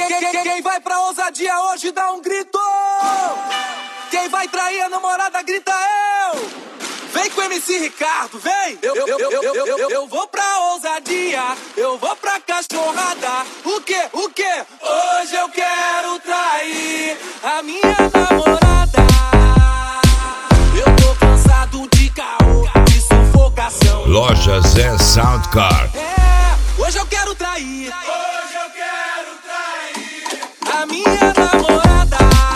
Quem vai pra ousadia hoje dá um grito. Quem vai trair a namorada grita eu. Vem com o MC Ricardo, vem. Eu vou pra ousadia, eu vou pra cachorrada. O quê? Hoje eu quero trair a minha namorada. Eu tô cansado de caô, de sufocação. Loja Zé Soundcard. Hoje eu quero trair. A minha namorada.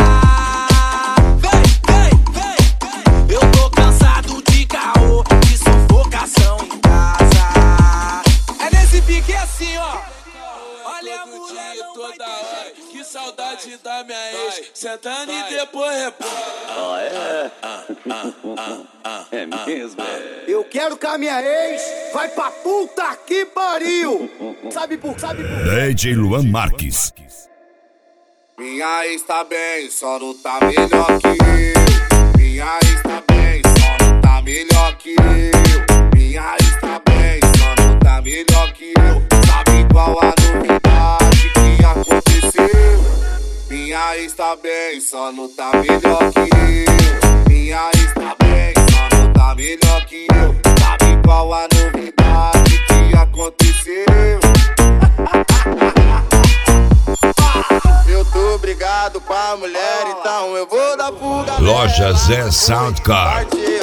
Vem. Eu tô cansado de caô, de sufocação em casa. É nesse pique assim, ó. Olha a mulher não vai toda hora. Que saudade da minha ex. Sentando e depois repõe. É mesmo? Eu quero que a minha ex vai pra puta que pariu. Sabe por DJ Luan Marques. Minha ex tá bem, só não tá melhor que eu. Minha ex tá bem, só não tá melhor que eu. Minha ex tá bem, só não tá melhor que eu. Sabe qual a novidade que aconteceu? Minha ex tá bem, só não tá melhor que eu. Minha ex tá bem, só não tá melhor que eu. Sabe qual a novidade que aconteceu? Eu tô brigado com a mulher, então eu vou dar fuga. Loja Zé Soundcard.